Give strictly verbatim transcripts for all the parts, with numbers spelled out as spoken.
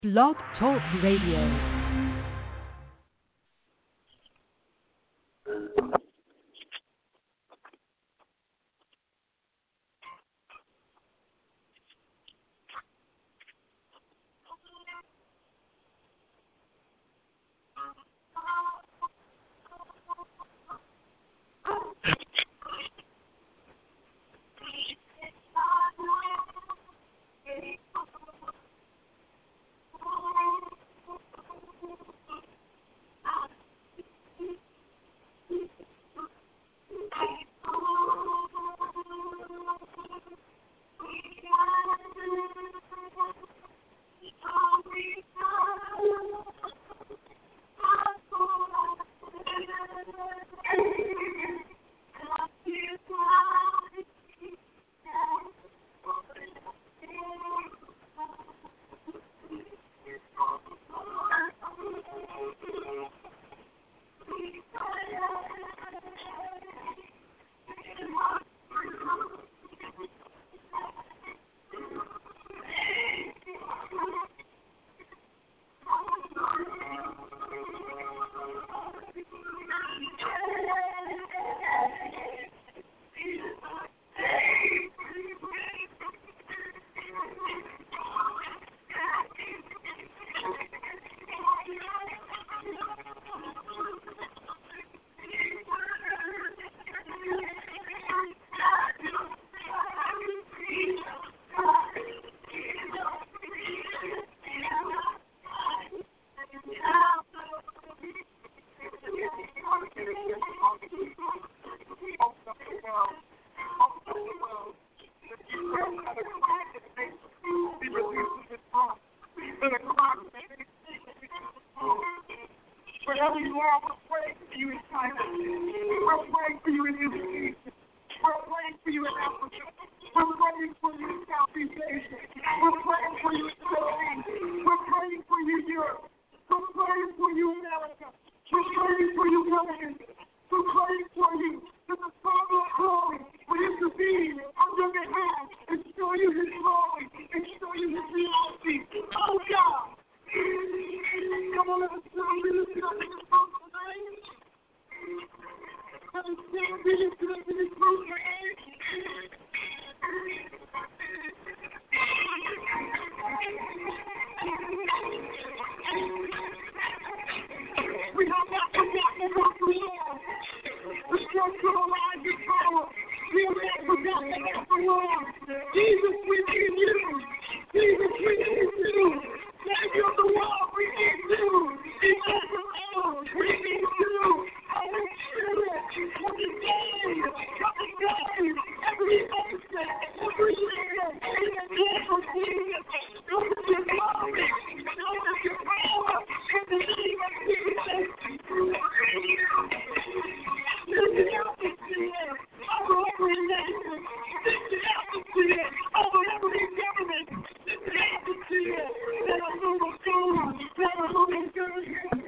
Blog Talk Radio. Wherever you are, we're praying for you in China. We're praying for you in Indonesia. We're praying for you in Africa. We're praying for you in Southeast Asia. We're praying for you in the Middle East. We're praying for you in Europe. We're praying for you in America. We're praying for you, government. We're praying for you that the Father of glory will intervene on your behalf and show you his glory and show you his reality. Oh, God. Come on, let us pray. We lift it up in this house tonight. Let us pray. We lift it up in this house tonight. We have not forgotten about the Lord. The structure of life is power. We have not forgotten about the Lord. Jesus, we need you. Jesus, we need you. Savior of the world, we need you. Emmanuel, we need you. Holy Spirit, come again, come again. Every nation, every land, in the name of Jesus, show us your glory, show us your power, in the name of Jesus. Lift the atmosphere over every nation. Lift the atmosphere over every government. Lift the atmosphere. Let us move on God. Let us move on God.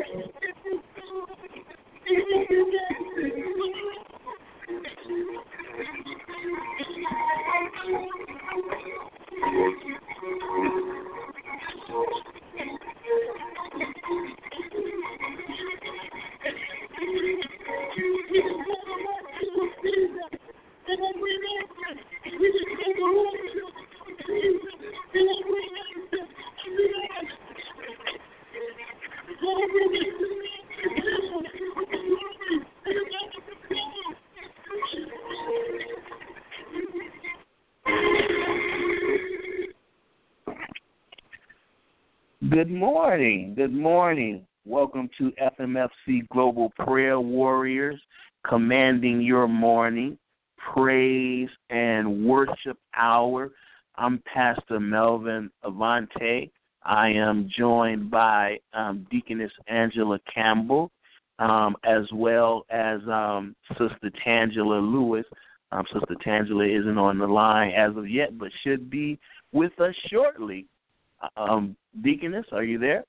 Good morning. Good morning. Welcome to F M F C Global Prayer Warriors, commanding your morning praise and worship hour. I'm Pastor Melvin Avante. I am joined by um, Deaconess Angela Campbell, um, as well as um, Sister Tangela Lewis. Um, Sister Tangela isn't on the line as of yet, but should be with us shortly. Um, Deaconess, are you there?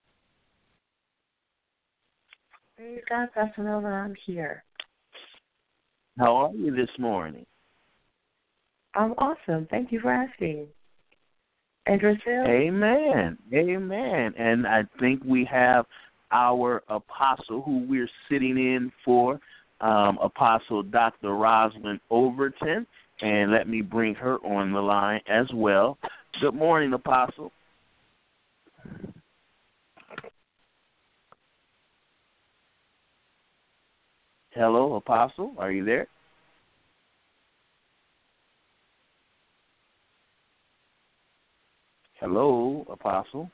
Praise God, Pastor Melvin, I'm here. How are you this morning? I'm awesome. Thank you for asking. Idrisville? Amen. Amen. And I think we have our apostle who we're sitting in for, um, Apostle Doctor Rosalind Overton. And let me bring her on the line as well. Good morning, Apostle. Hello, Apostle. Are you there? Hello, Apostle.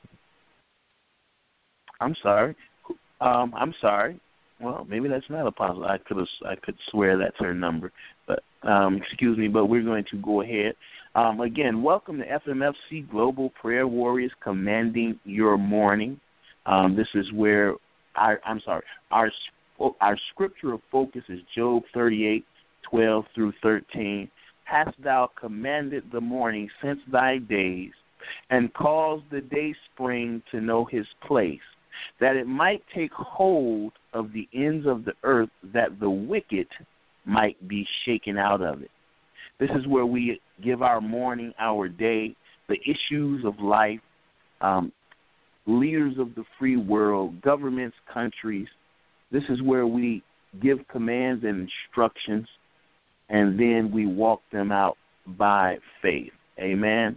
I'm sorry. Um, I'm sorry. Well, maybe that's not Apostle. I could I could swear that's her number, but um, excuse me. But we're going to go ahead. Um, again, welcome to F M F C Global Prayer Warriors, commanding your morning. Um, this is where our I'm sorry. Our our scriptural focus is Job thirty-eight, twelve through thirteen. Hast thou commanded the morning since thy days, and caused the day spring to know his place, that it might take hold of the ends of the earth, that the wicked might be shaken out of it. This is where we give our morning, our day, the issues of life, um, leaders of the free world, governments, countries. This is where we give commands and instructions, and then we walk them out by faith. Amen.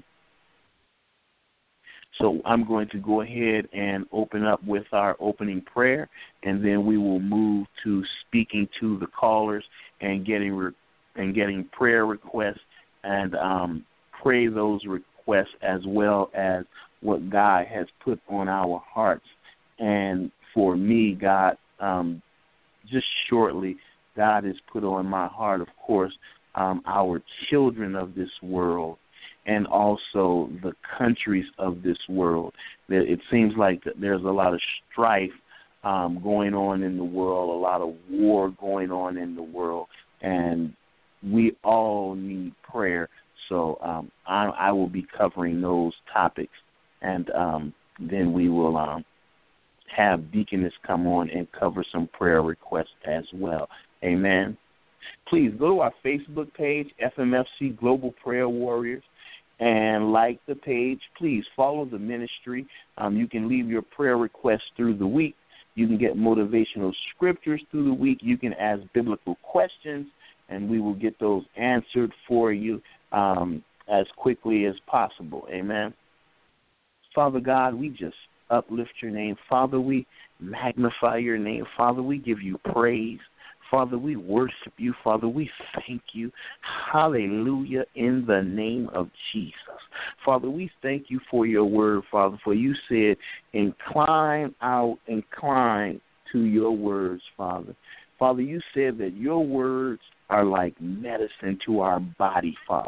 So I'm going to go ahead and open up with our opening prayer, and then we will move to speaking to the callers and getting re- and getting prayer requests and um, pray those requests as well as what God has put on our hearts. And for me, God, um, just shortly, God has put on my heart, of course, um, our children of this world, and also the countries of this world. It seems like there's a lot of strife um, going on in the world, a lot of war going on in the world, and we all need prayer. So um, I, I will be covering those topics, and um, then we will um, have Deaconess come on and cover some prayer requests as well. Amen. Please go to our Facebook page, F M F C Global Prayer Warriors, and like the page. Please follow the ministry. Um, you can leave your prayer requests through the week. You can get motivational scriptures through the week. You can ask biblical questions, and we will get those answered for you um, as quickly as possible. Amen. Father God, we just uplift your name. Father, we magnify your name. Father, we give you praise. Father, we worship you. Father, we thank you. Hallelujah, in the name of Jesus. Father, we thank you for your word, Father, for you said, incline out, incline to your words, Father. Father, you said that your words are like medicine to our body, Father.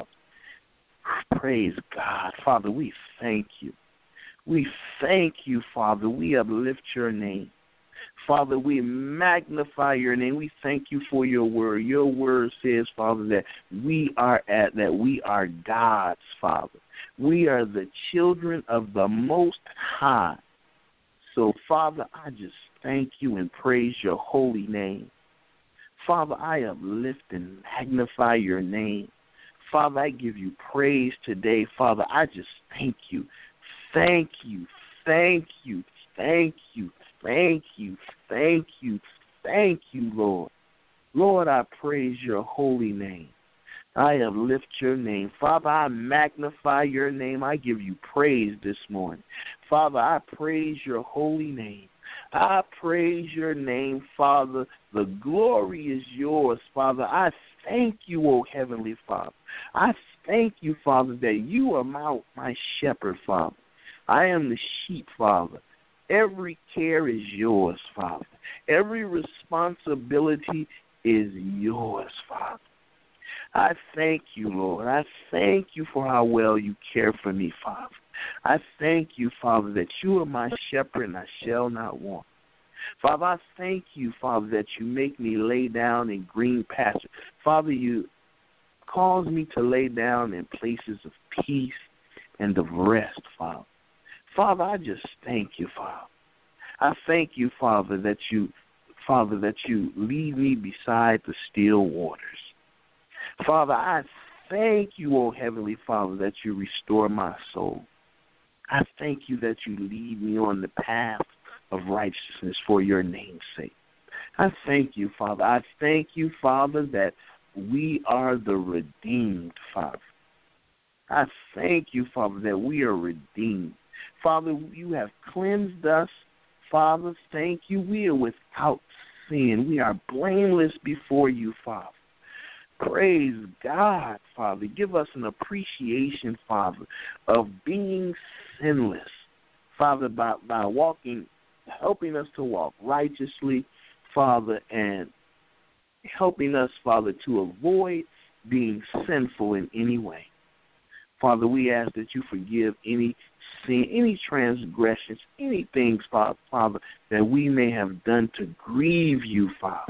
Praise God. Father, we thank you. We thank you, Father. We uplift your name. Father, we magnify your name. We thank you for your word. Your word says, Father, that we are at that we are God's, Father. We are the children of the Most High. So, Father, I just thank you and praise your holy name. Father, I uplift and magnify your name. Father, I give you praise today. Father, I just thank you. Thank you. Thank you. Thank you. Thank you, thank you, thank you, Lord. Lord, I praise your holy name. I uplift your name. Father, I magnify your name. I give you praise this morning. Father, I praise your holy name. I praise your name, Father. The glory is yours, Father. I thank you, O Heavenly Father. I thank you, Father, that you are my, my shepherd, Father. I am the sheep, Father. Every care is yours, Father. Every responsibility is yours, Father. I thank you, Lord. I thank you for how well you care for me, Father. I thank you, Father, that you are my shepherd and I shall not want. Father, I thank you, Father, that you make me lay down in green pastures. Father, you cause me to lay down in places of peace and of rest, Father. Father, I just thank you, Father. I thank you, Father, that you, Father, that you lead me beside the still waters. Father, I thank you, O Heavenly Father, that you restore my soul. I thank you that you lead me on the path of righteousness for your name's sake. I thank you, Father. I thank you, Father, that we are the redeemed, Father. I thank you, Father, that we are redeemed. Father, you have cleansed us. Father, thank you. We are without sin. We are blameless before you, Father. Praise God, Father. Give us an appreciation, Father, of being sinless. Father, by, by walking, helping us to walk righteously, Father, and helping us, Father, to avoid being sinful in any way. Father, we ask that you forgive any sin, any transgressions, any things, Father, that we may have done to grieve you, Father.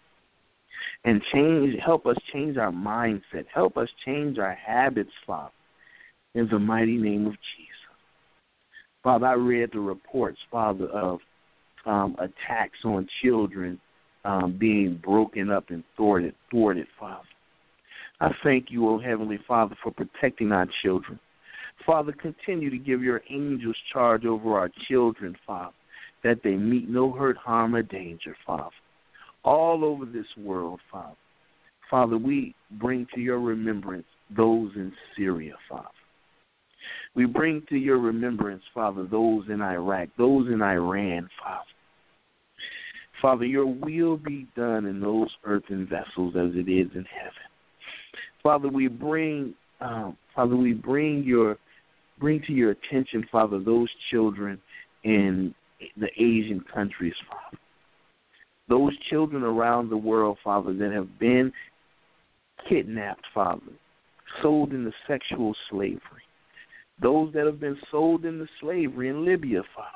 And change, help us change our mindset. Help us change our habits, Father, in the mighty name of Jesus. Father, I read the reports, Father, of um, attacks on children um, being broken up and thwarted, thwarted, Father. I thank you, O Heavenly Father, for protecting our children. Father, continue to give your angels charge over our children, Father, that they meet no hurt, harm, or danger, Father, all over this world, Father. Father, we bring to your remembrance those in Syria, Father. We bring to your remembrance, Father, those in Iraq, those in Iran, Father. Father, your will be done in those earthen vessels as it is in heaven. Father, we bring, um, Father, we bring your, bring to your attention, Father, those children in the Asian countries, Father. Those children around the world, Father, that have been kidnapped, Father, sold into sexual slavery. Those that have been sold into slavery in Libya, Father.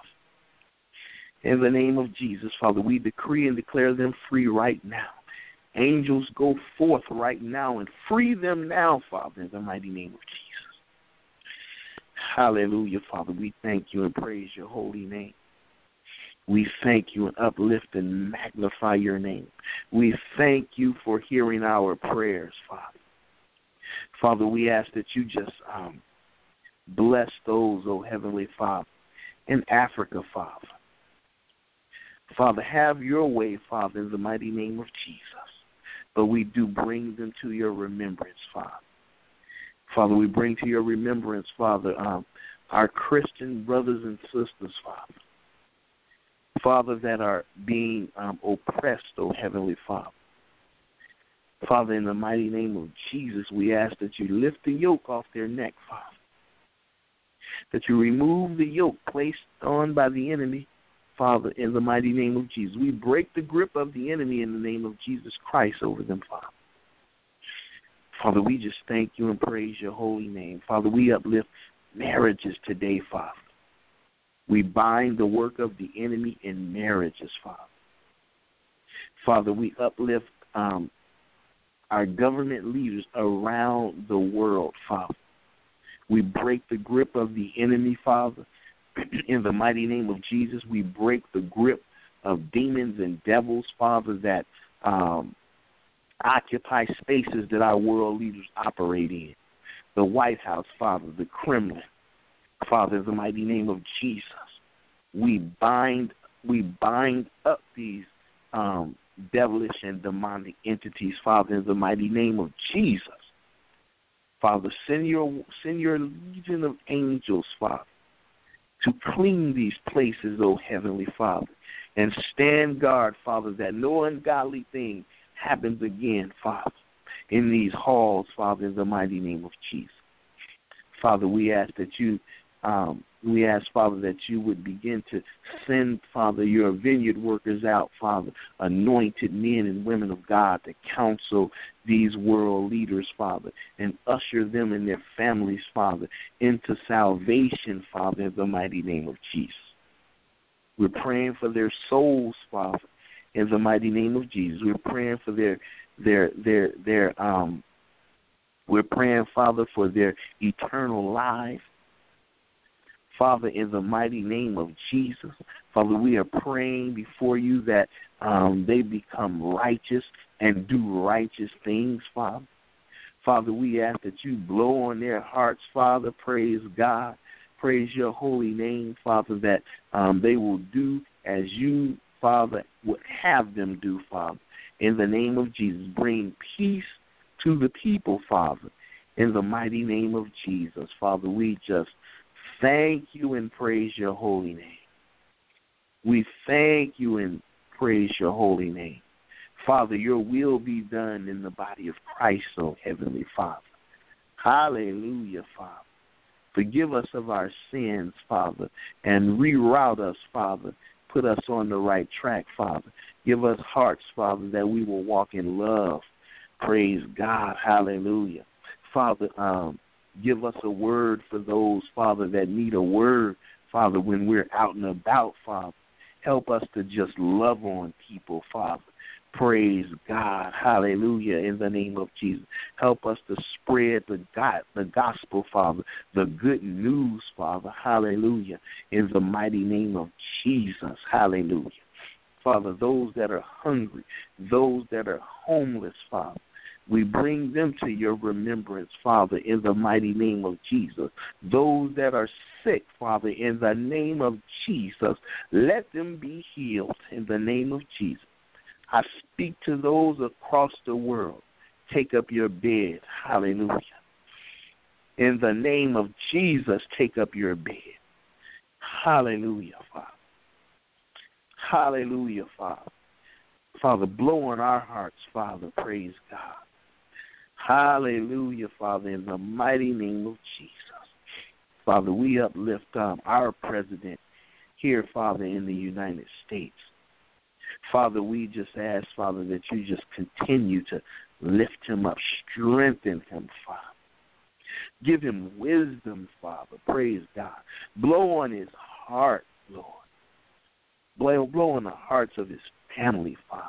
In the name of Jesus, Father, we decree and declare them free right now. Angels, go forth right now and free them now, Father, in the mighty name of Jesus. Hallelujah, Father. We thank you and praise your holy name. We thank you and uplift and magnify your name. We thank you for hearing our prayers, Father. Father, we ask that you just um, bless those, oh Heavenly Father, in Africa, Father. Father, have your way, Father, in the mighty name of Jesus. But we do bring them to your remembrance, Father. Father, we bring to your remembrance, Father, um, our Christian brothers and sisters, Father. Father, that are being um, oppressed, oh Heavenly Father. Father, in the mighty name of Jesus, we ask that you lift the yoke off their neck, Father. That you remove the yoke placed on by the enemy, Father, in the mighty name of Jesus. We break the grip of the enemy in the name of Jesus Christ over them, Father. Father, we just thank you and praise your holy name. Father, we uplift marriages today, Father. We bind the work of the enemy in marriages, Father. Father, we uplift um, our government leaders around the world, Father. We break the grip of the enemy, Father. In the mighty name of Jesus, we break the grip of demons and devils, Father, that um, occupy spaces that our world leaders operate in. The White House, Father, the Kremlin, Father, in the mighty name of Jesus, we bind we bind up these um, devilish and demonic entities, Father, in the mighty name of Jesus. Father, send your send your legion of angels, Father, to clean these places, oh Heavenly Father, and stand guard, Father, that no ungodly thing happens again, Father, in these halls, Father, in the mighty name of Jesus. Father, we ask that you, um, we ask, Father, that you would begin to send, Father, your vineyard workers out, Father, anointed men and women of God to counsel these world leaders, Father, and usher them and their families, Father, into salvation, Father, in the mighty name of Jesus. We're praying for their souls, Father, in the mighty name of Jesus. We're praying for their, their, their, their, um, we're praying, Father, for their eternal life. Father, in the mighty name of Jesus, Father, we are praying before you that um, they become righteous and do righteous things, Father. Father, we ask that you blow on their hearts, Father, praise God, praise your holy name, Father, that um, they will do as you, Father, would have them do, Father. In the name of Jesus, bring peace to the people, Father. In the mighty name of Jesus, Father, we just thank you and praise your holy name. We thank you and praise your holy name. Father, your will be done in the body of Christ, oh Heavenly Father. Hallelujah, Father. Forgive us of our sins, Father, and reroute us, Father. Put us on the right track, Father. Give us hearts, Father, that we will walk in love. Praise God. Hallelujah. Father, um, give us a word for those, Father, that need a word, Father, when we're out and about, Father. Help us to just love on people, Father. Praise God. Hallelujah. In the name of Jesus. Help us to spread the God, the gospel, Father, the good news, Father. Hallelujah. In the mighty name of Jesus. Hallelujah. Father, those that are hungry, those that are homeless, Father, we bring them to your remembrance, Father, in the mighty name of Jesus. Those that are sick, Father, in the name of Jesus, let them be healed in the name of Jesus. I speak to those across the world. Take up your bed. Hallelujah. In the name of Jesus, take up your bed. Hallelujah, Father. Hallelujah, Father. Father, blow on our hearts, Father. Praise God. Hallelujah, Father, in the mighty name of Jesus. Father, we uplift um, our president here, Father, in the United States. Father, we just ask, Father, that you just continue to lift him up, strengthen him, Father. Give him wisdom, Father. Praise God. Blow on his heart, Lord. Blow, blow on the hearts of his family, Father.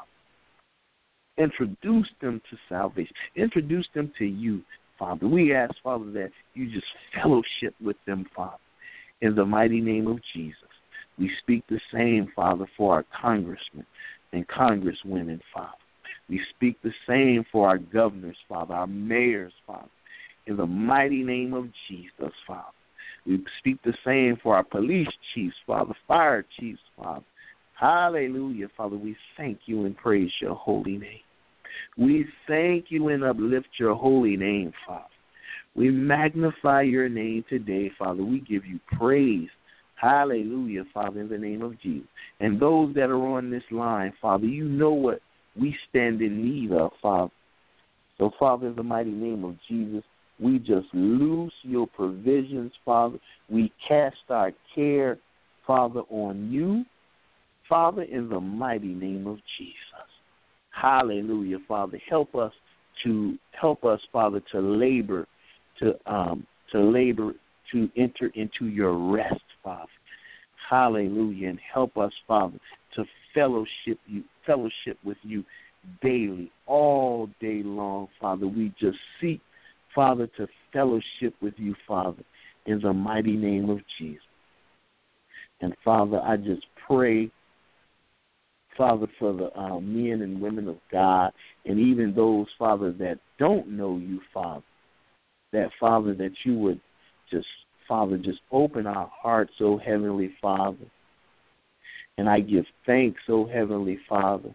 Introduce them to salvation. Introduce them to you, Father. We ask, Father, that you just fellowship with them, Father, in the mighty name of Jesus. We speak the same, Father, for our congressmen and congresswomen, Father. We speak the same for our governors, Father, our mayors, Father, in the mighty name of Jesus, Father. We speak the same for our police chiefs, Father, fire chiefs, Father. Hallelujah, Father. We thank you and praise your holy name. We thank you and uplift your holy name, Father. We magnify your name today, Father. We give you praise. Hallelujah, Father, in the name of Jesus. And those that are on this line, Father, you know what we stand in need of, Father. So, Father, in the mighty name of Jesus, we just loose your provisions, Father. We cast our care, Father, on you, Father, in the mighty name of Jesus. Hallelujah, Father. Help us to help us, Father, to labor, to um, to labor to enter into your rest, Father. Hallelujah, and help us, Father, to fellowship you, fellowship with you daily, all day long, Father. We just seek, Father, to fellowship with you, Father, in the mighty name of Jesus. And Father, I just pray, Father, for the uh, men and women of God, and even those, Father, that don't know you, Father, that, Father, that you would just, Father, just open our hearts, oh Heavenly Father. And I give thanks, oh Heavenly Father,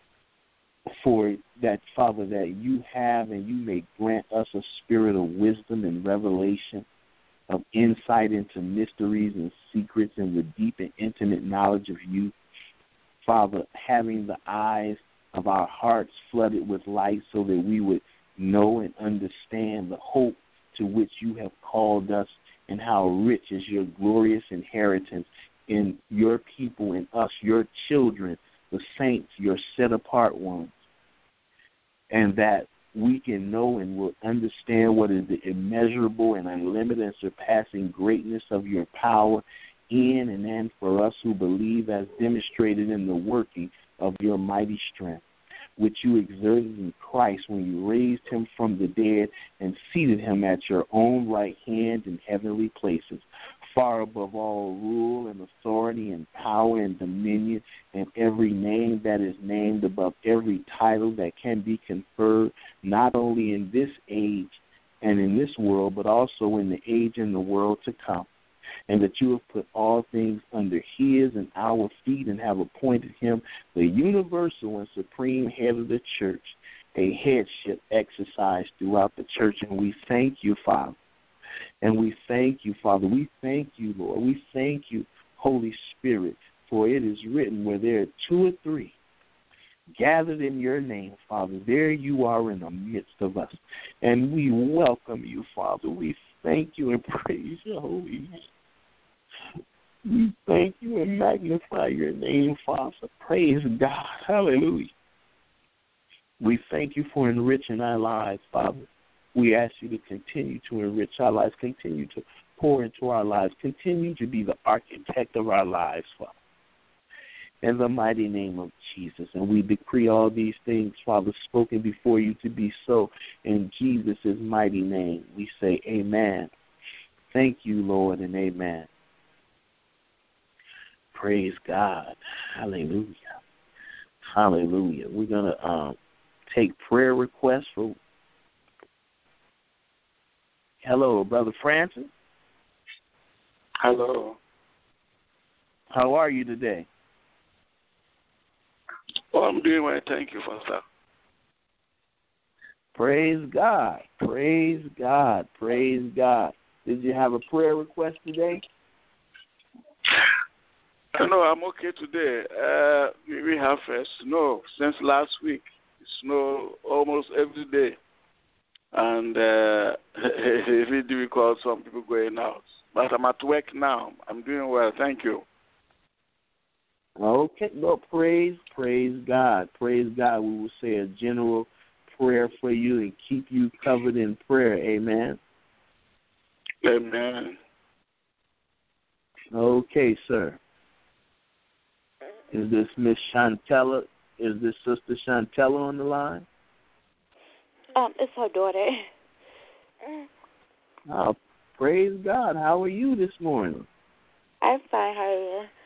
for that, Father, that you have and you may grant us a spirit of wisdom and revelation, of insight into mysteries and secrets and the deep and intimate knowledge of you. Father, having the eyes of our hearts flooded with light so that we would know and understand the hope to which you have called us and how rich is your glorious inheritance in your people and us, your children, the saints, your set-apart ones, and that we can know and will understand what is the immeasurable and unlimited and surpassing greatness of your power in and and for us who believe, as demonstrated in the working of your mighty strength, which you exerted in Christ when you raised him from the dead and seated him at your own right hand in heavenly places, far above all rule and authority and power and dominion and every name that is named, above every title that can be conferred, not only in this age and in this world, but also in the age and the world to come. and that you have put all things under his and our feet and have appointed him the universal and supreme head of the church, a headship exercised throughout the church. And we thank you, Father. And we thank you, Father. We thank you, Lord. We thank you, Holy Spirit, for it is written where there are two or three gathered in your name, Father, there you are in the midst of us. And we welcome you, Father. We thank you and praise your holy name. We thank you and magnify your name, Father. Praise God. Hallelujah. We thank you for enriching our lives, Father. We ask you to continue to enrich our lives, continue to pour into our lives, continue to be the architect of our lives, Father. In the mighty name of Jesus. And we decree all these things, Father, spoken before you to be so. In Jesus' mighty name, we say amen. Thank you, Lord, and amen. Praise God. Hallelujah. Hallelujah. We're going to um, take prayer requests for. Hello, Brother Francis. Hello. How are you today? Oh, I'm doing well. Thank you, Pastor. Praise God. Praise God. Praise God. Did you have a prayer request today? No, I'm okay today. Uh, we, we have uh, snow since last week. Snow almost every day. And uh, it's really difficult, some people going out. But I'm at work now. I'm doing well. Thank you. Okay, well, praise, praise God. Praise God. We will say a general prayer for you and keep you covered in prayer. Amen. Amen. Okay, sir. Is this Miss Chantella? Is this Sister Chantella on the line? Um, it's her daughter. Oh, praise God. How are you this morning? I'm fine. How are you?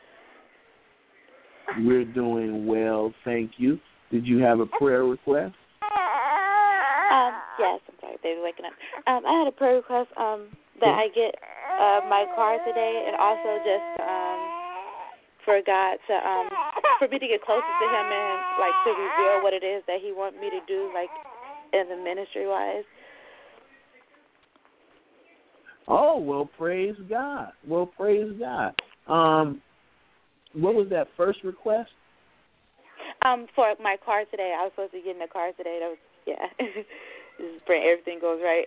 We're doing well, thank you. Did you have a prayer request? Um, yes, I'm sorry, baby, waking up. Um, I had a prayer request um that I get uh, my car today, and also just um for God to um for me to get closer to Him and like to reveal what it is that He wants me to do, like in the ministry wise. Oh, well, praise God. Well, praise God. Um, what was that first request? Um, for my car today, I was supposed to be getting a car today. That was yeah. Just pray everything goes right.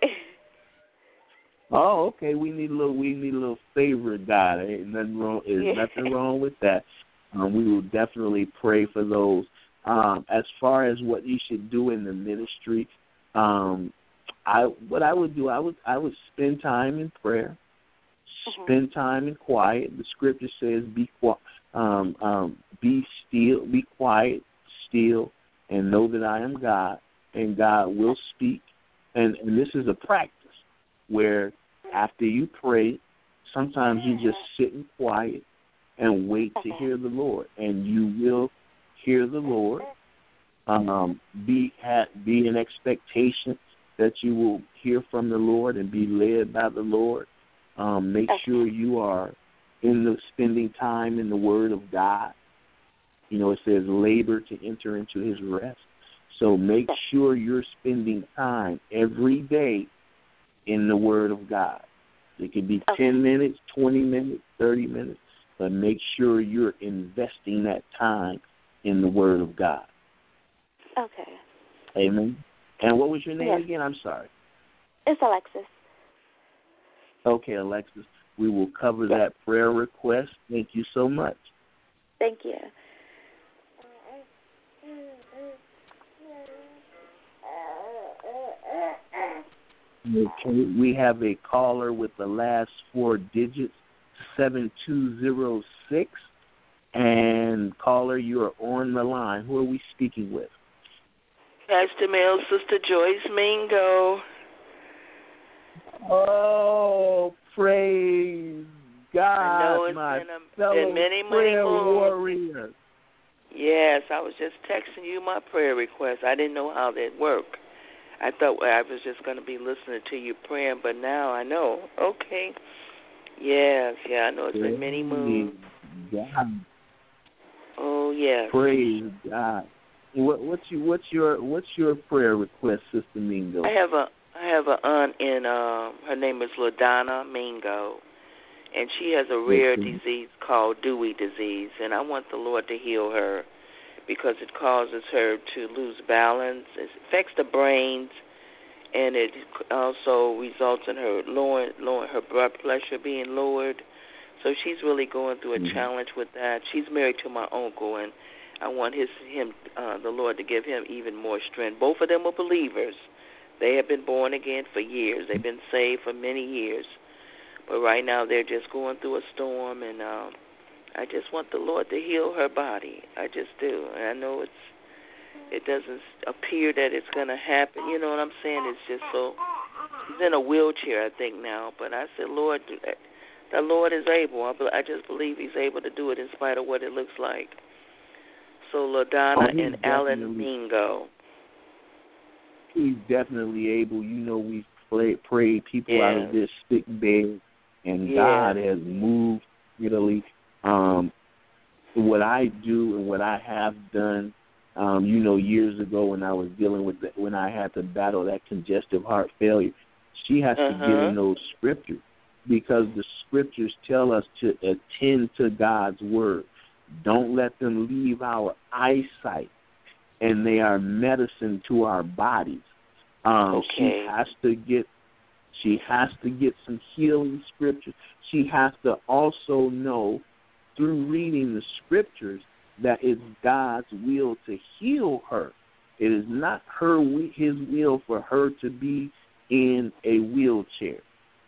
Oh, okay. We need a little. We need a little favor, God. Ain't nothing wrong. There's yeah. nothing wrong with that. Um, we will definitely pray for those. Um, as far as what you should do in the ministry, um, I what I would do, I would I would spend time in prayer, Mm-hmm. spend time in quiet. The scripture says, "Be quiet, um, um, be still, be quiet, still, and know that I am God." And God will speak. And, and this is a practice where after you pray, sometimes you just sit in quiet and wait to hear the Lord. And you will hear the Lord. Um, be at, be in expectation that you will hear from the Lord and be led by the Lord. Um, make sure you are in the spending time in the Word of God. You know, it says labor to enter into His rest. So make sure you're spending time every day in the Word of God. It could be okay. ten minutes, twenty minutes, thirty minutes, but make sure you're investing that time in the Word of God. Okay. Amen. And what was your name yes. again? I'm sorry. It's Alexis. Okay, Alexis. We will cover that prayer request. Thank you so much. Thank you. Okay, we have a caller with the last four digits, seven two zero six. And caller, you are on the line. Who are we speaking with? Pastor Male, Sister Joyce Mingo. Oh, praise God, I know it's my been, a, fellow been many, many prayer moons. warrior. Yes, I was just texting you my prayer request. I didn't know how that worked. I thought I was just going to be listening to you praying, but now I know. Okay. Yes, yeah, I know it's been many moons. God. Oh, yes. Praise God. What, what's your what's your what's your prayer request, Sister Mingo? I have a I have an aunt in um her name is LaDonna Mingo, and she has a rare Okay. disease called Dewey disease, and I want the Lord to heal her because it causes her to lose balance. It affects the brains, and it also results in her lowering, lowering her blood pressure being lowered. So she's really going through a Mm-hmm. challenge with that. She's married to my uncle, and I want his him uh, the Lord to give him even more strength. Both of them are believers. They have been born again for years. They've been saved for many years. But right now they're just going through a storm, and um, I just want the Lord to heal her body. I just do. And I know it's it doesn't appear that it's going to happen. You know what I'm saying? It's just so. He's in a wheelchair, I think, now. But I said, Lord, the Lord is able. I, I just believe he's able to do it in spite of what it looks like. So LaDonna Oh, and Alan Mingo. He's definitely able. You know, we've prayed, prayed people yes. out of this sick bed, and yes. God has moved really. Um, what I do and what I have done, um, you know, years ago when I was dealing with the, when I had to battle that congestive heart failure, she has uh-huh. to get in those scriptures because the scriptures tell us to attend to God's word. Don't let them leave our eyesight, and they are medicine to our bodies. Um, okay. She has to get, she has to get some healing scriptures. She has to also know through reading the scriptures that it's God's will to heal her. It is not her His will for her to be in a wheelchair.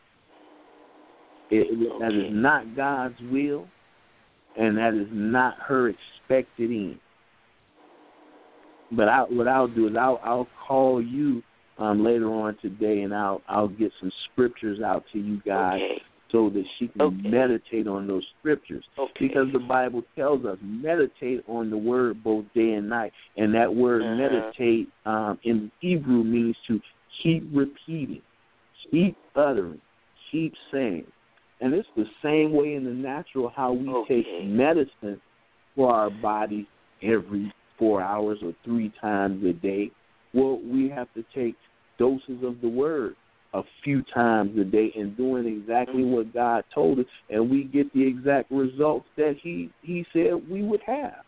It, okay. That is not God's will, and that is not her expected end. But I, what I'll do is I'll, I'll call you um, later on today, and I'll I'll get some scriptures out to you guys okay. so that she can okay. meditate on those scriptures. Okay. Because the Bible tells us meditate on the word both day and night, and that word uh-huh. meditate um, in Hebrew means to keep repeating, keep uttering, keep saying. And it's the same way in the natural how we okay. take medicine for our body every four hours or three times a day. Well, we have to take doses of the word a few times a day and doing exactly mm-hmm. what God told us, and we get the exact results that he, he said we would have.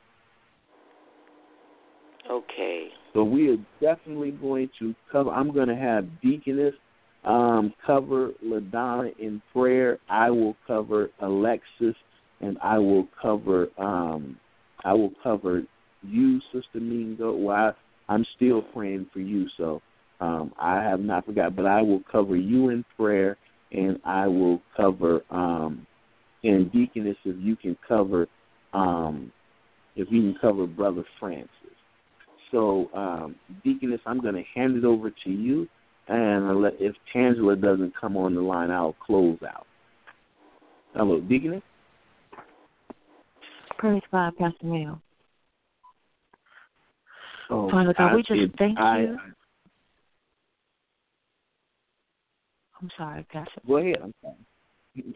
Okay. So we are definitely going to cover, I'm going to have Deaconess um, cover LaDonna in prayer. I will cover Alexis, and I will cover um, I will cover you, Sister Mingo. Well, I, I'm still praying for you, so um, I have not forgot. But I will cover you in prayer, and I will cover um, and Deaconess if you can cover um, if you can cover Brother Francis. So um, Deaconess, I'm going to hand it over to you. And if Tangela doesn't come on the line, I'll close out. Hello, Deaconess? Praise God, Pastor Neil. Oh, Father God, I, we just it, thank I, you. I'm sorry, Pastor. Go ahead. I'm sorry.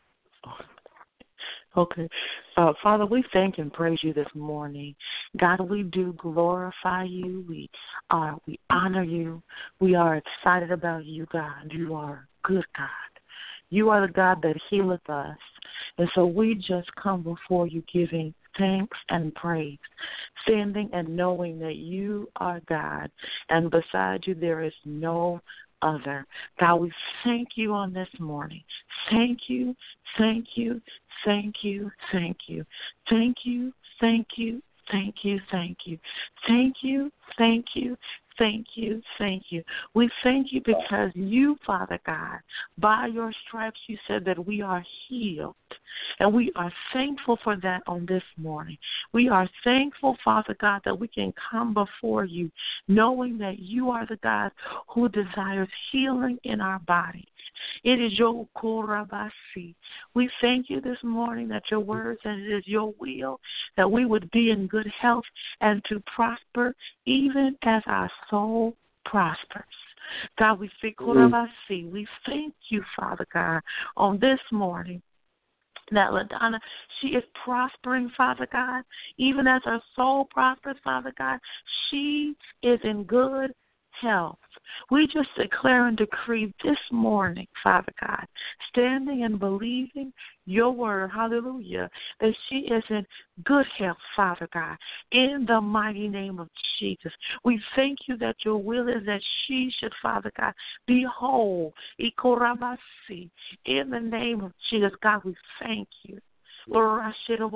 Okay. Uh, Father, we thank and praise you this morning. God, we do glorify you. We are, we honor you. We are excited about you, God. You are a good God. You are the God that healeth us. And so we just come before you giving thanks and praise, standing and knowing that you are God, and beside you there is no other. God, we thank you on this morning. Thank you, thank you, thank you, thank you, thank you, thank you, thank you, thank you, thank you, thank you, thank you, thank you. We thank you because you, Father God, by your stripes you said that we are healed. And we are thankful for that on this morning. We are thankful, Father God, that we can come before you knowing that you are the God who desires healing in our bodies. It is your korabasi. We thank you this morning that your words and it is your will that we would be in good health and to prosper even as our soul prospers. God, we speak, mm. we thank you, Father God, on this morning. That LaDonna, she is prospering, Father God. Even as her soul prospers, Father God, she is in good health. We just declare and decree this morning, Father God, standing and believing your word, hallelujah, that she is in good health, Father God, in the mighty name of Jesus. We thank you that your will is that she should, Father God, be whole, in the name of Jesus. God, we thank you. Lord,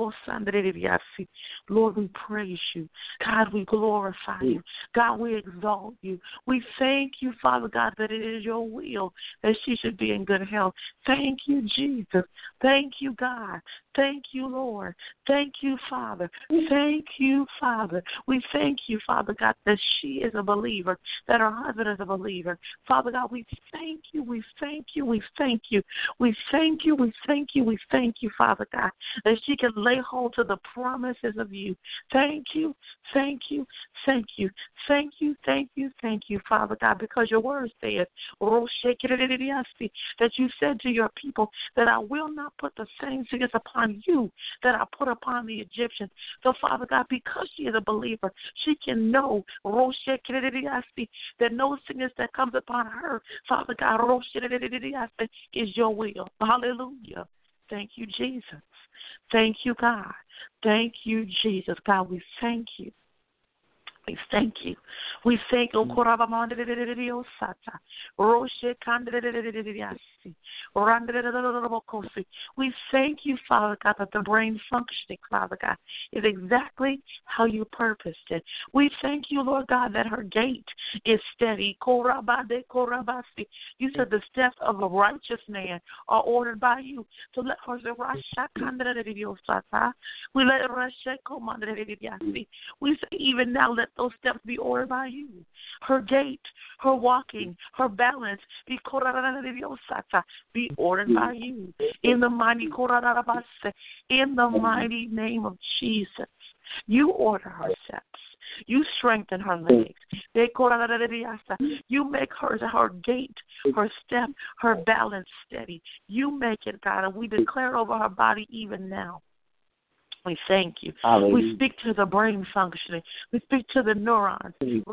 we praise you. God, we glorify you. God, we exalt you. We thank you, Father God, that it is your will that she should be in good health. Thank you, Jesus. Thank you, God. Thank you, Lord. Thank you, Father. Thank you, Father. We thank you, Father God, that she is a believer, that her husband is a believer. Father God, we thank you, we thank you, we thank you. We thank you, we thank you, we thank you, Father God, that she can lay hold to the promises of you. Thank you, thank you, thank you, thank you, thank you, thank you, Father God, because your word says that you said to your people that I will not put the same sickness upon you that I put upon the Egyptians. So, Father God, because she is a believer, she can know that no sickness that comes upon her, Father God, is your will. Hallelujah. Thank you, Jesus. Thank you, God. Thank you, Jesus. God, we thank you. We thank you. We thank you. We thank you, Father God, that the brain functioning, Father God, is exactly how you purposed it. We thank you, Lord God, that her gait is steady. You said the steps of a righteous man are ordered by you. So let her we let we say even now let those steps be ordered by you. Her gait, her walking, her balance be be ordered by you. In the mighty in the mighty name of Jesus. You order her steps. You strengthen her legs. You make her her gait, her step, her balance steady. You make it, God, and we declare over her body even now. We thank you. Hallelujah. We speak to the brain functioning. We speak to the neurons. Thank you.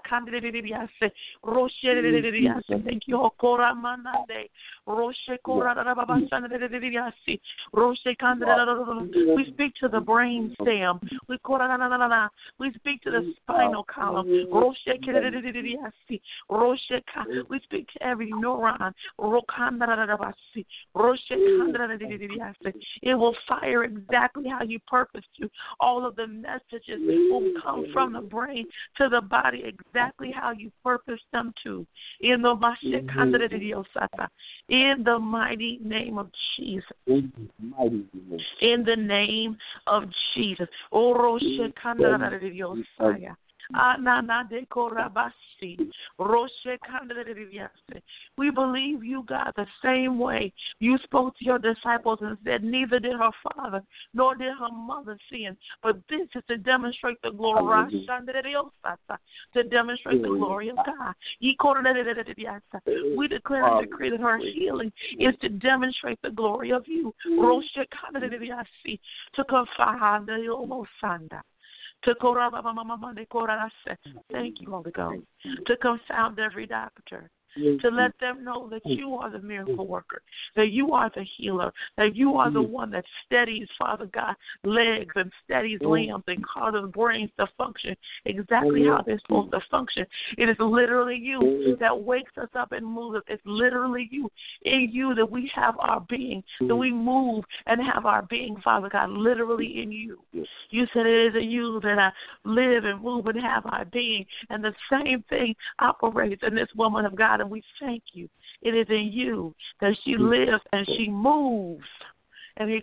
We speak to the brain stem. We speak to the spinal column. We speak to every neuron. It will fire exactly how you purpose to. All of the messages will come from the brain to the body exactly how you purpose them to. In the in the mighty name of Jesus. In the name of Jesus. We believe you, God, the same way you spoke to your disciples and said, neither did her father nor did her mother sin, but this is to demonstrate the glory, to demonstrate the glory of God. We declare and decree that her healing is to demonstrate the glory of you. To confide the almost To Thank you, Holy Ghost. To confound every doctor. To let them know that you are the miracle worker, that you are the healer, that you are the one that steadies, Father God, legs and steadies limbs and causes brains to function exactly how they're supposed to function. It is literally you that wakes us up and moves us. It's literally you, in you that we have our being, that we move and have our being, Father God, literally in you. You said it is in you that I live and move and have our being, and the same thing operates in this woman of God. And we thank you. It is in you that she lives and she moves. And it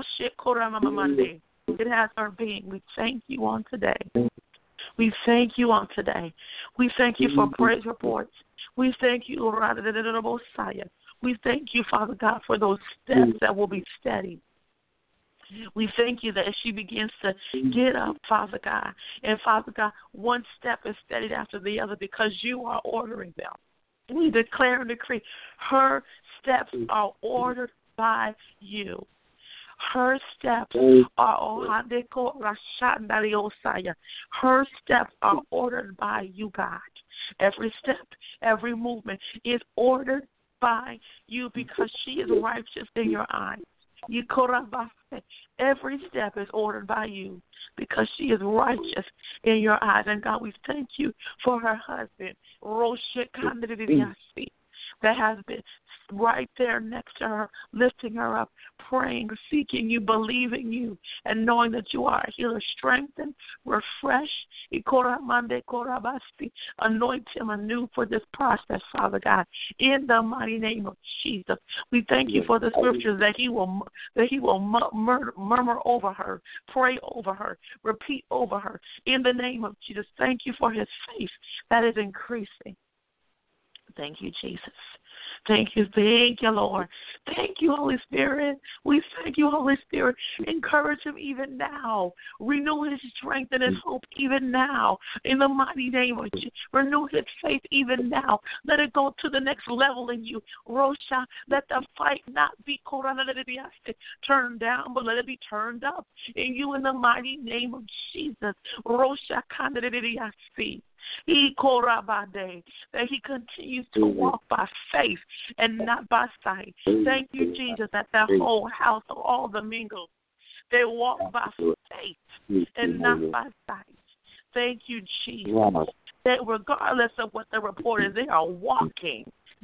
has her being. We thank you on today. We thank you on today. We thank you for praise reports. We thank you, Lord. We thank you, Father God, for those steps that will be steady. We thank you that as she begins to get up, Father God, and Father God, one step is steadied after the other because you are ordering them. We declare and decree her steps are ordered by you. Her steps are her steps are ordered by you, God. Every step, every movement is ordered by you because she is righteous in your eyes. Every step is ordered by you because she is righteous in your eyes. And God, we thank you for her husband, that has been right there next to her, lifting her up, praying, seeking you, believing you, and knowing that you are a healer. Strengthen, refresh, anoint him anew for this process, Father God, in the mighty name of Jesus. We thank you for the scriptures that he will that he will murmur, murmur over her, pray over her, repeat over her, in the name of Jesus. Thank you for his faith that is increasing. Thank you, Jesus. Thank you, thank you, Lord. Thank you, Holy Spirit. We thank you, Holy Spirit. Encourage him even now. Renew his strength and his hope even now. In the mighty name of Jesus. Renew his faith even now. Let it go to the next level in you. Rosha, let the fight not be turned down, but let it be turned up in you in the mighty name of Jesus. Rosha, He korabade, that he continues to walk by faith and not by sight. Thank you, Jesus, that that whole house of all the mingles, they walk by faith and not by sight. Thank you, Jesus, that regardless of what the report is, they are walking in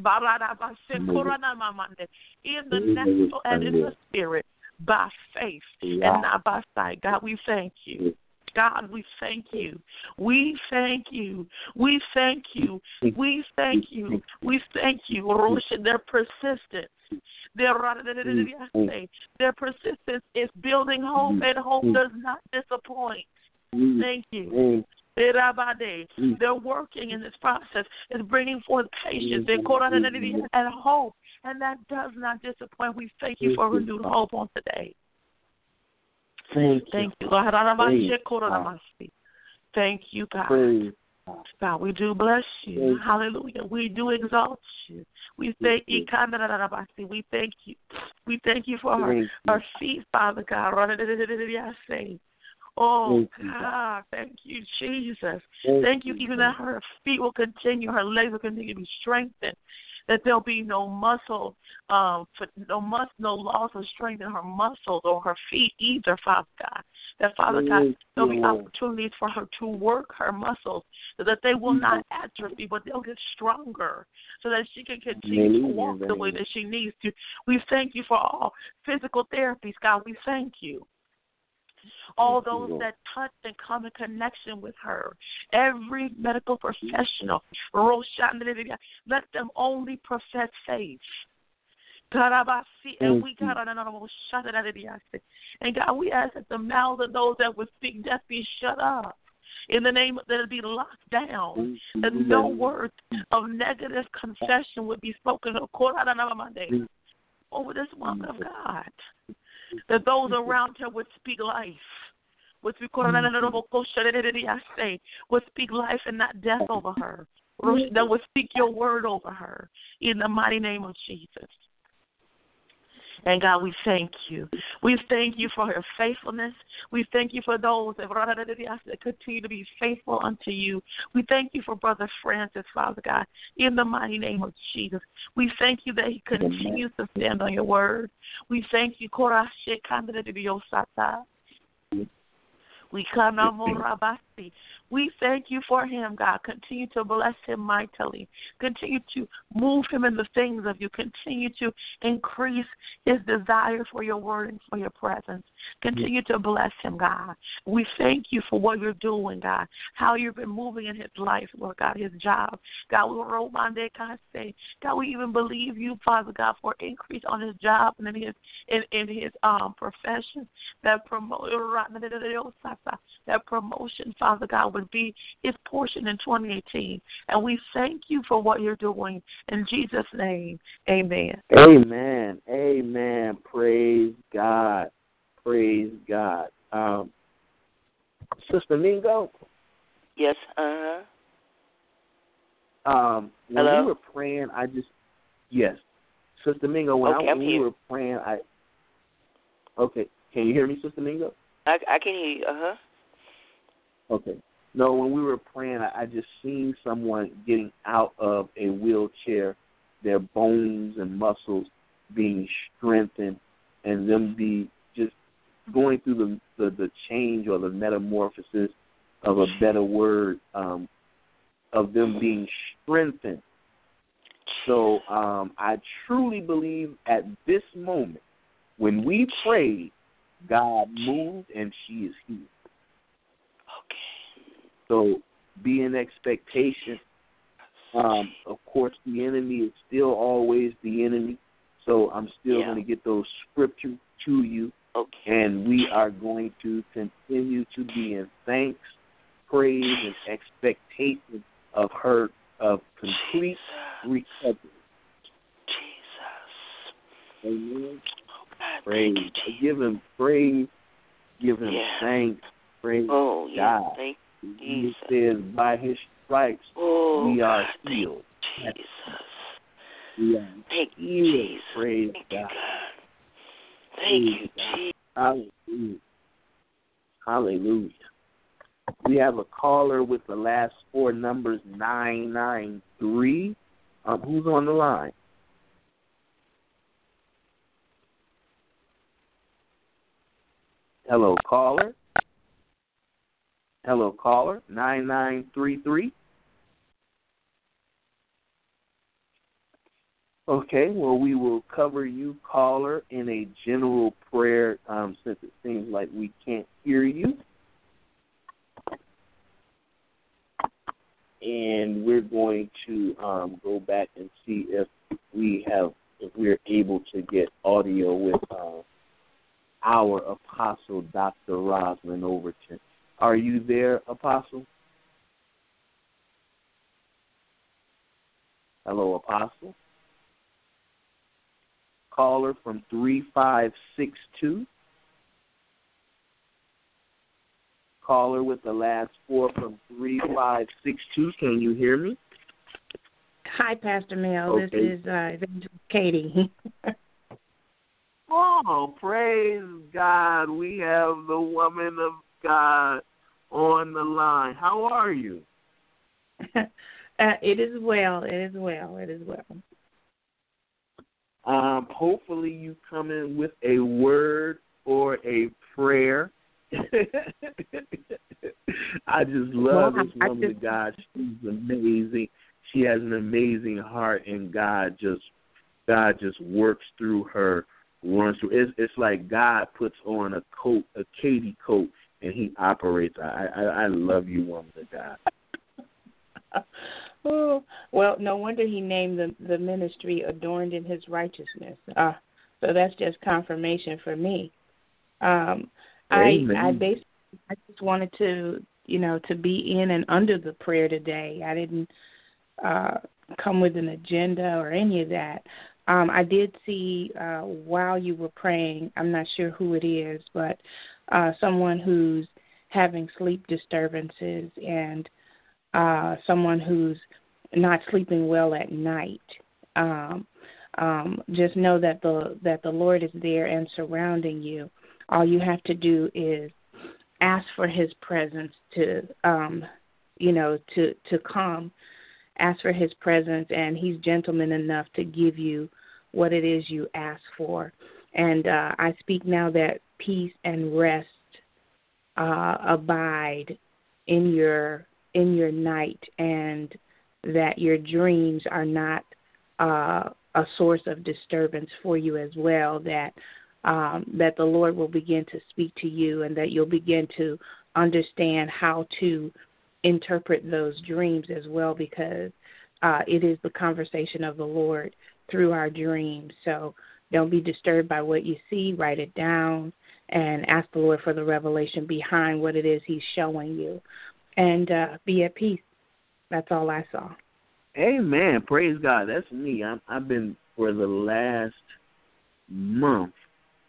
the natural and in the spirit by faith and not by sight. God, we thank you. God, we thank you. We thank you. We thank you. We thank you. We thank you. Their persistence. Their, their persistence is building hope, and hope does not disappoint. Thank you. They're working in this process. It's bringing forth patience and hope, and that does not disappoint. We thank you for renewed hope on today. Thank you. Thank you, God. Thank you, God. God, we do bless you. Hallelujah. We do exalt you. We thank you. We thank you. We thank you for her, her feet, Father God. Oh, God. Thank you, Jesus. Thank you, even that her feet will continue, her legs will continue to be strengthened. That there'll be no muscle, um, no mus- no loss of strength in her muscles or her feet either, Father God. That, Father God, there'll be opportunities for her to work her muscles so that they will not atrophy, but they'll get stronger so that she can continue to walk the way that she needs to. We thank you for all physical therapies, God. We thank you. All those that touch and come in connection with her, every medical professional, let them only profess faith. And we got and God, we ask that the mouths of those that would speak death be shut up. In the name of, that it be locked down, that no words of negative confession would be spoken over this woman of God. That those around her would speak life. Would speak, would speak life and not death over her. That would speak your word over her. In the mighty name of Jesus. And God, we thank you. We thank you for her faithfulness. We thank you for those that continue to be faithful unto you. We thank you for Brother Francis, Father God, in the mighty name of Jesus. We thank you that he continues to stand on your word. We thank you. We We thank you for him, God. Continue to bless him mightily. Continue to move him in the things of you. Continue to increase his desire for your word and for your presence. Continue to bless him, God. We thank you for what you're doing, God, how you've been moving in his life, Lord God, his job. God, we God, we even believe you, Father God, for increase on his job and in his in, in his um profession. That promote that promotion, Father God, would be his portion in twenty eighteen. And we thank you for what you're doing. In Jesus' name, amen. Amen. Amen. Praise God. Praise God. Um, Sister Mingo? Yes, uh-huh. Um, when Hello? we were praying, I just, yes. Sister Mingo, when, okay, I, I'm when here. we were praying, I, okay, can you hear me, Sister Mingo? I, I can hear you, uh-huh. Okay. No, when we were praying, I, I just seen someone getting out of a wheelchair, their bones and muscles being strengthened, and them be just going through the, the, the change or the metamorphosis of a better word, um, of them being strengthened. So um, I truly believe at this moment, when we prayed, God moved and she is healed. Okay. So be in expectation. Um, of course, the enemy is still always the enemy. So I'm still Yeah. going to get those scriptures to you. Okay. And we are going to continue to be in thanks, praise, and expectation of her of complete Jesus. recovery. Jesus. Amen. Oh, God, Praise. thank you, Jesus. Give him praise. Give him Yeah. thanks. Praise Oh, yeah. God. Thank you, He Jesus. says, by his stripes Oh, we are God, healed. thank you, Jesus. We are Thank you, healed. Jesus. Praise Thank God. you, God. Thank Praise you, God. Jesus. Hallelujah. Hallelujah. We have a caller with the last four numbers, nine nine three. Um, who's on the line? Hello, caller. Hello, caller, nine nine three three. Okay, well, we will cover you, caller, in a general prayer um, since it seems like we can't hear you. And we're going to um, go back and see if we have, if we're able to get audio with uh, our apostle, Doctor Rosalind Overton. Are you there, Apostle? Hello, Apostle. Caller from three five six two. Caller with the last four from three five six two. Can you hear me? Hi, Pastor Mel. Okay. This is uh, Katie. Oh, praise God. We have the woman of God on the line. How are you? uh, it is well. It is well. It is well. Um, hopefully you come in with a word or a prayer. I just love Well, this I, woman I just, of God. She's amazing. She has an amazing heart, and God just God just works through her, runs through. It's, it's like God puts on a coat, a Katie coat, and He operates. I I, I love you, woman of God. Oh, well, no wonder he named the the ministry Adorned in His Righteousness. Uh, so that's just confirmation for me. Um, I I basically I just wanted to you know to be in and under the prayer today. I didn't uh, come with an agenda or any of that. Um, I did see uh, while you were praying, I'm not sure who it is, but uh, someone who's having sleep disturbances and uh, someone who's not sleeping well at night. Um, um, just know that the that the Lord is there and surrounding you. All you have to do is ask for His presence to, um, you know, to to come. Ask for His presence, and He's gentleman enough to give you what it is you ask for. And uh, I speak now that peace and rest uh, abide in your in your night, and that your dreams are not uh, a source of disturbance for you as well. That um, that the Lord will begin to speak to you, and that you'll begin to understand how to interpret those dreams as well, because uh, it is the conversation of the Lord through our dreams. So don't be disturbed by what you see. Write it down and ask the Lord for the revelation behind what it is He's showing you, and uh, be at peace. That's all I saw. Amen. Praise God. That's me. I'm, I've been, for the last month,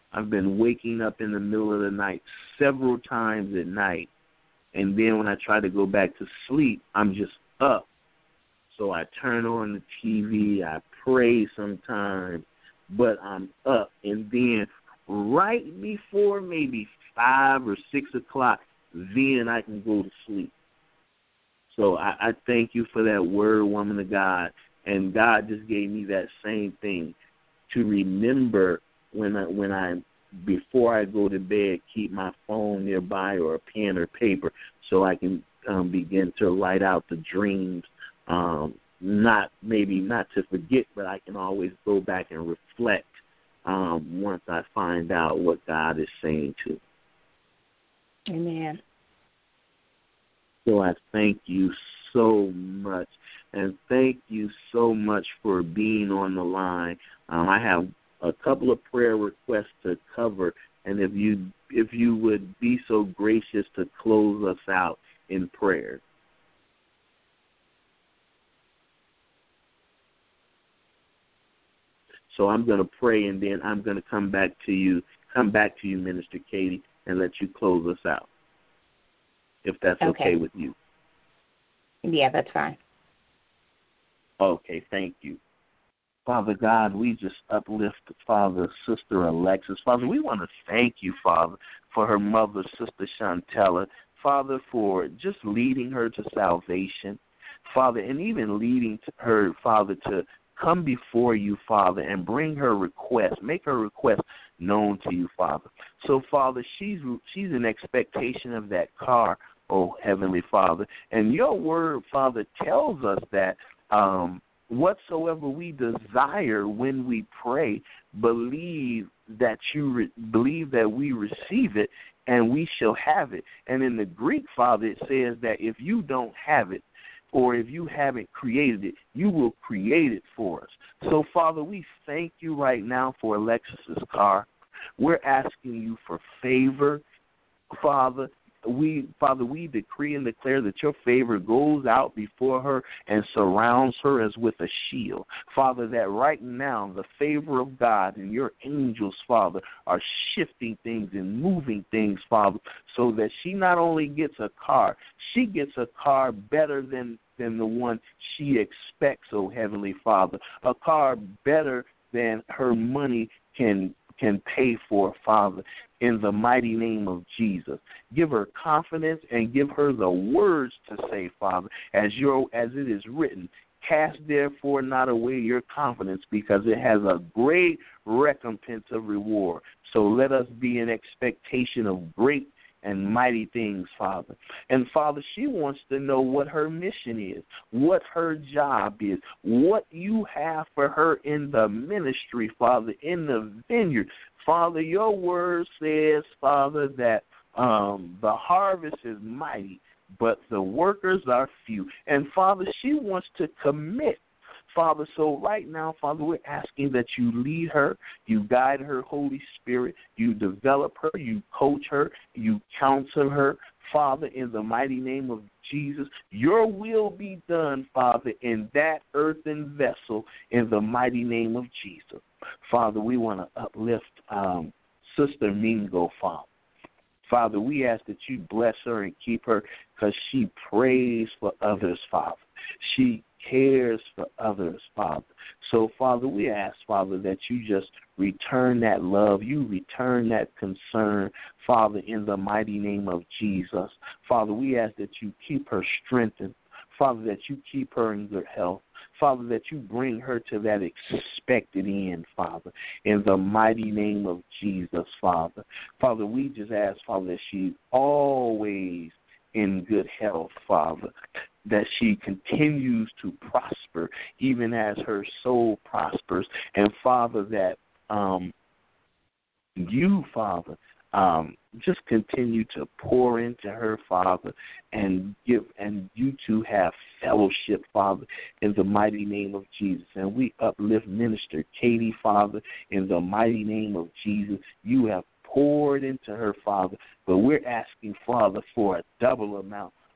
I've been waking up in the middle of the night several times at night, and then when I try to go back to sleep, I'm just up. So I turn on the T V, I pray sometimes, but I'm up. And then right before maybe five or six o'clock, then I can go to sleep. So I, I thank you for that word, woman of God. And God just gave me that same thing to remember when I, when I before I go to bed, keep my phone nearby or a pen or paper so I can um, begin to write out the dreams. Um, not maybe not to forget, but I can always go back and reflect um, once I find out what God is saying to. Amen. So I thank you so much, and thank you so much for being on the line. Um, I have a couple of prayer requests to cover, and if you if you would be so gracious to close us out in prayer. So I'm going to pray, and then I'm going to come back to you, come back to you, Minister Katie, and let you close us out, if that's okay, okay with you. Yeah, that's fine. Okay, thank you. Father God, we just uplift, Father, Sister Alexis. Father, we want to thank you, Father, for her mother, Sister Chantella. Father, for just leading her to salvation. Father, and even leading her, Father, to come before you, Father, and bring her request, make her request known to you, Father. So, Father, she's she's in expectation of that car, oh Heavenly Father. And your word, Father, tells us that um, whatsoever we desire when we pray, believe that you re- believe that we receive it, and we shall have it. And in the Greek, Father, it says that if you don't have it, or if you haven't created it, you will create it for us. So, Father, we thank you right now for Alexis's car. We're asking you for favor, Father. We, Father, we decree and declare that your favor goes out before her and surrounds her as with a shield. Father, that right now the favor of God and your angels, Father, are shifting things and moving things, Father, so that she not only gets a car, she gets a car better than, than the one she expects, oh Heavenly Father, a car better than her money can can pay for, Father, in the mighty name of Jesus. Give her confidence and give her the words to say, Father, as your as it is written, cast therefore not away your confidence, because it has a great recompense of reward. So let us be in expectation of great and mighty things, Father. And, Father, she wants to know what her mission is, what her job is, what you have for her in the ministry, Father, in the vineyard. Father, your word says, Father, that um, the harvest is mighty, but the workers are few. And, Father, she wants to commit, Father. So right now, Father, we're asking that you lead her, you guide her, Holy Spirit, you develop her, you coach her, you counsel her, Father, in the mighty name of Jesus. Your will be done, Father, in that earthen vessel, in the mighty name of Jesus. Father, we want to uplift um, Sister Mingo, Father. Father, we ask that you bless her and keep her, because she prays for others, Father. She cares for others, Father. So, Father, we ask, Father, that you just return that love, you return that concern, Father, in the mighty name of Jesus. Father, we ask that you keep her strengthened, Father, that you keep her in good health, Father, that you bring her to that expected end, Father, in the mighty name of Jesus, Father. Father, we just ask, Father, that she's always in good health, Father, that she continues to prosper even as her soul prospers. And, Father, that um, you, Father, um, just continue to pour into her, Father, and give, and you two have fellowship, Father, in the mighty name of Jesus. And we uplift Minister Katie, Father, in the mighty name of Jesus. You have poured into her, Father, but we're asking, Father, for a double amount of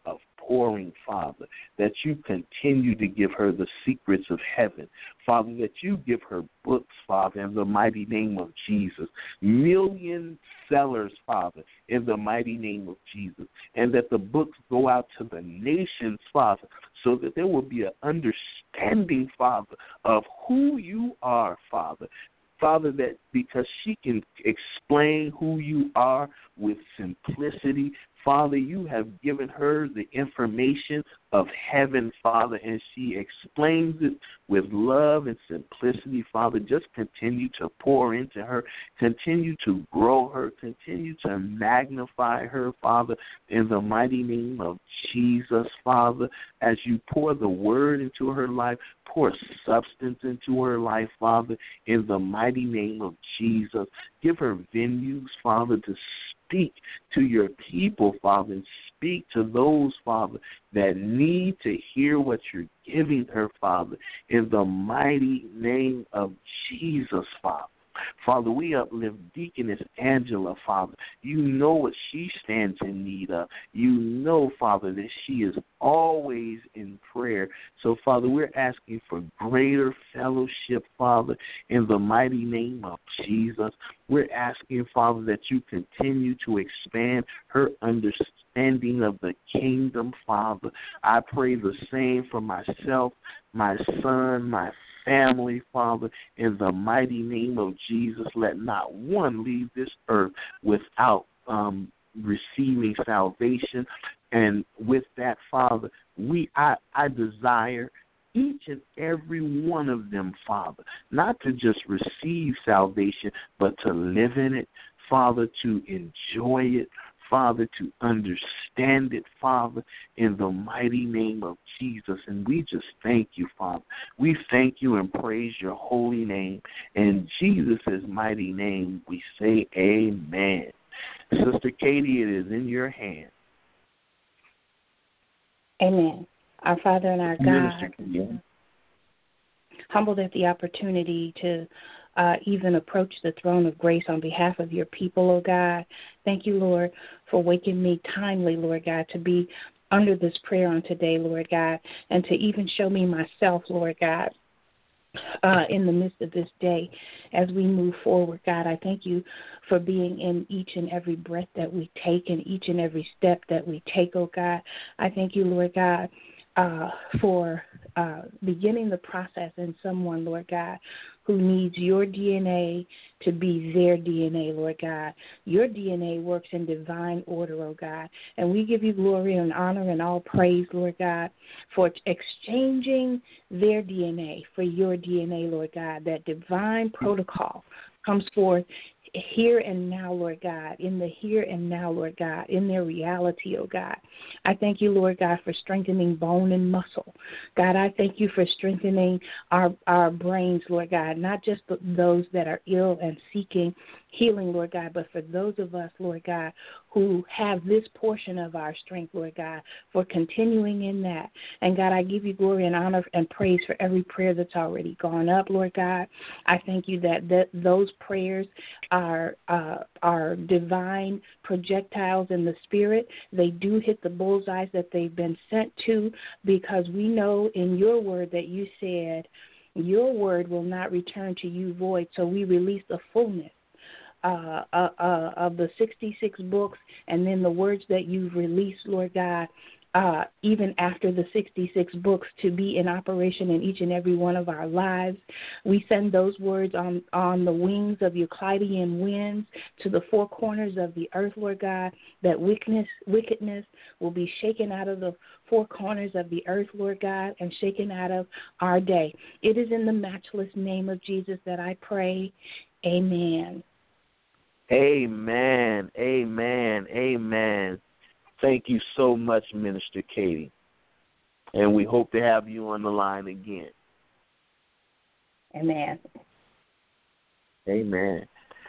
pouring, Father, that you continue to give her the secrets of heaven. Father, that you give her books, Father, in the mighty name of Jesus. Million sellers, Father, in the mighty name of Jesus. And that the books go out to the nations, Father, so that there will be an understanding, Father, of who you are, Father. Father, that because she can explain who you are with simplicity, Father, you have given her the information of heaven, Father, and she explains it with love and simplicity, Father. Just continue to pour into her, continue to grow her, continue to magnify her, Father, in the mighty name of Jesus, Father. As you pour the word into her life, pour substance into her life, Father, in the mighty name of Jesus. Give her venues, Father, to speak to your people, Father, and speak to those, Father, that need to hear what you're giving her, Father, in the mighty name of Jesus, Father. Father, we uplift Deaconess Angela, Father. You know what she stands in need of. You know, Father, that she is always in prayer. So, Father, we're asking for greater fellowship, Father, in the mighty name of Jesus. We're asking, Father, that you continue to expand her understanding of the kingdom, Father. I pray the same for myself, my son, my family, Father, in the mighty name of Jesus. Let not one leave this earth without um, receiving salvation. And with that, Father, we I, I desire each and every one of them, Father, not to just receive salvation, but to live in it, Father, to enjoy it, Father, to understand it, Father, in the mighty name of Jesus. And we just thank you, Father. We thank you and praise your holy name. In Jesus' mighty name, we say amen. Sister Katie, it is in your hands. Amen. Our Father and our God, humbled at the opportunity to Uh, even approach the throne of grace on behalf of your people, oh God. Thank you, Lord, for waking me timely, Lord God, to be under this prayer on today, Lord God, and to even show me myself, Lord God, uh, in the midst of this day as we move forward, God. I thank you for being in each and every breath that we take and each and every step that we take, oh God. I thank you, Lord God, uh, for uh, beginning the process in someone, Lord God, who needs your D N A to be their D N A, Lord God. Your D N A works in divine order, oh God. And we give you glory and honor and all praise, Lord God, for exchanging their D N A for your D N A, Lord God. That divine protocol comes forth here and now, Lord God, in the here and now, Lord God, in their reality, oh God. I thank you, Lord God, for strengthening bone and muscle. God, I thank you for strengthening our our brains, Lord God, not just those that are ill and seeking healing, Lord God, but for those of us, Lord God, who have this portion of our strength, Lord God, for continuing in that. And God, I give you glory and honor and praise for every prayer that's already gone up, Lord God. I thank you that, that those prayers are uh, are divine projectiles in the spirit. They do hit the bullseyes that they've been sent to, because we know in your word that you said your word will not return to you void. So we release the fullness Uh, uh, uh, of the sixty-six books, and then the words that you've released, Lord God, uh, even after the sixty-six books to be in operation in each and every one of our lives. We send those words on, on the wings of Euclidean winds to the four corners of the earth, Lord God, that wickedness, wickedness will be shaken out of the four corners of the earth, Lord God, and shaken out of our day. It is in the matchless name of Jesus that I pray. Amen. Amen, amen, amen. Thank you so much, Minister Katie. And we hope to have you on the line again. Amen. Amen.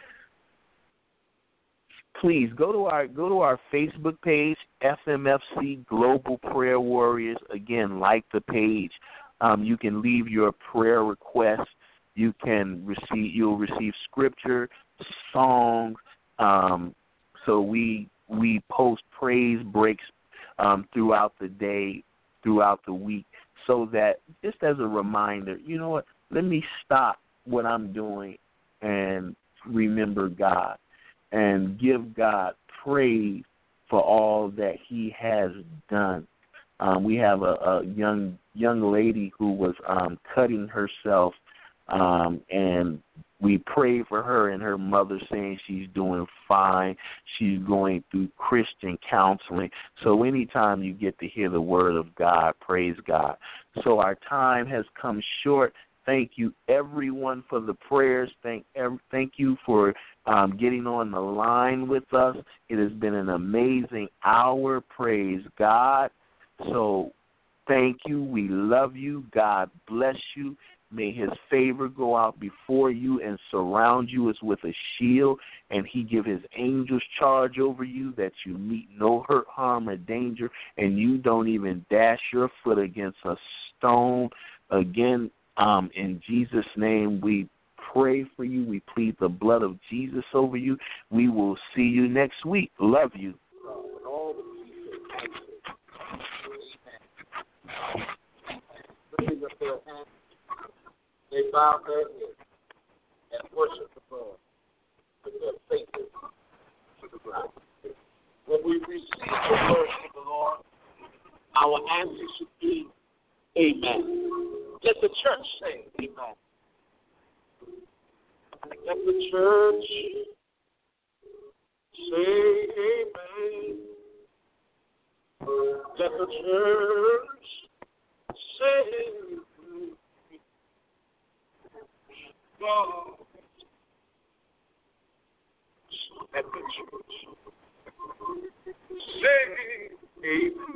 Please go to our go to our Facebook page, F M F C Global Prayer Warriors. Again, like the page. Um, you can leave your prayer request. You can receive. You'll receive scripture, songs. Um, so we we post praise breaks um, throughout the day, throughout the week, so that just as a reminder, you know what, let me stop what I'm doing and remember God and give God praise for all that he has done. Um, we have a, a young young lady who was um, cutting herself, um, and we prayed for her and her mother, saying she's doing fine. She's going through Christian counseling. So anytime you get to hear the word of God, praise God. So our time has come short. Thank you, everyone, for the prayers. Thank thank you for um, getting on the line with us. It has been an amazing hour. Praise God. So thank you. We love you. God bless you. May his favor go out before you and surround you as with a shield, and he give his angels charge over you that you meet no hurt, harm, or danger, and you don't even dash your foot against a stone. Again, um, in Jesus' name, we pray for you. We plead the blood of Jesus over you. We will see you next week. Love you. They bow their heads and worship the Lord with their faces to the ground. When we receive the word of the Lord, our answer should be amen. Let the church say amen. Let the church say amen. Let the church say amen. God. Let the church say amen.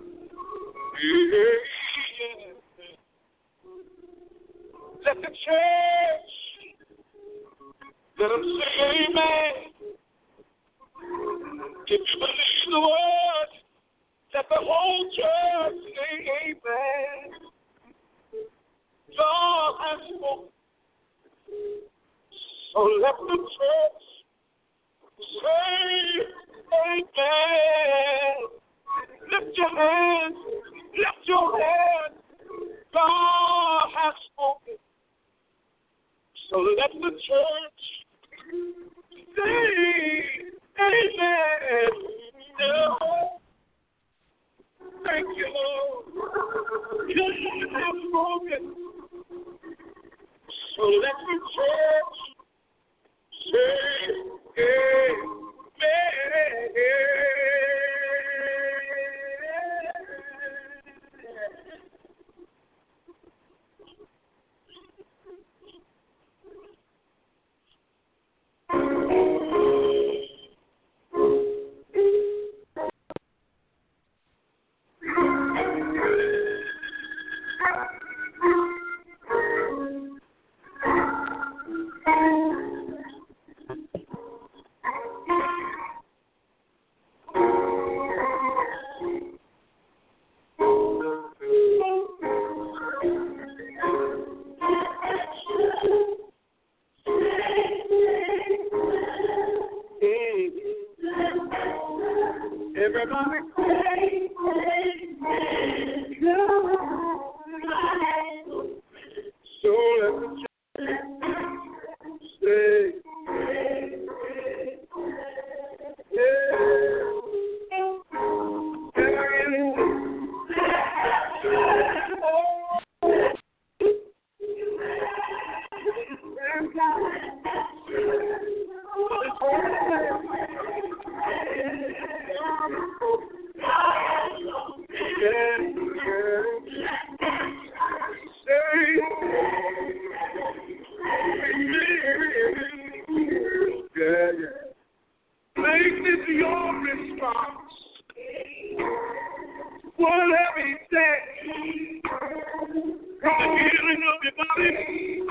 Let the church, let them say amen. If you believe the word, let the whole church say amen. God has spoken. So let the church say amen. Lift your hands, lift your hands. God has spoken. So let the church say amen. No. Thank you, Lord. God has spoken. So let the church say amen. Everybody say, so let the church say, whatever he said, from the healing of your body,